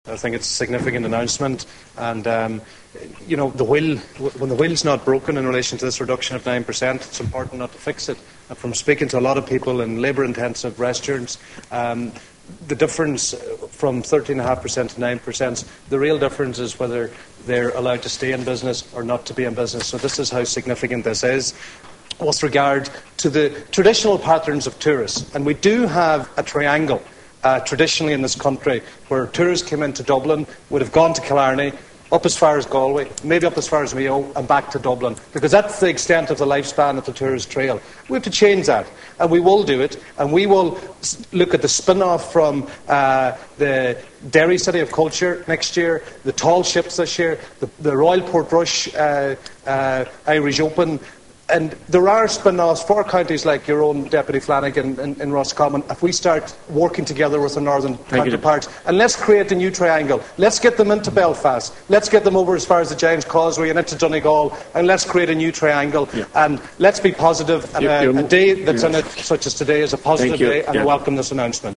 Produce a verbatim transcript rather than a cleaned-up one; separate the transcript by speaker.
Speaker 1: I think it's a significant announcement, and um, you know, the wheel, when the wheel's not broken in relation to this reduction of nine percent, it's important not to fix it. And from speaking to a lot of people in labour-intensive restaurants, um, the difference from thirteen point five percent to nine percent, the real difference is whether they're allowed to stay in business or not to be in business. So this is how significant this is. With regard to the traditional patterns of tourists, and we do have a triangle uh, traditionally in this country where tourists came into Dublin, would have gone to Killarney, up as far as Galway, maybe up as far as Mayo, and back to Dublin, because that's the extent of the lifespan of the tourist trail. We have to change that, and we will do it, and we will look at the spin-off from uh, the Derry City of Culture next year, the tall ships this year, the, the Royal Portrush uh, uh, Irish Open. And there are spin-offs for counties like your own Deputy Flanagan in, in, in Roscommon if we start working together with the northern
Speaker 2: Thank
Speaker 1: counterparts. You. And let's create a new triangle. Let's get them into Belfast. Let's get them over as far as the Giant's Causeway and into Donegal. And let's create a new triangle. Yeah. And let's be positive. And a, a day that's yeah. in it, such as today, is a positive day. And yeah. I welcome this announcement.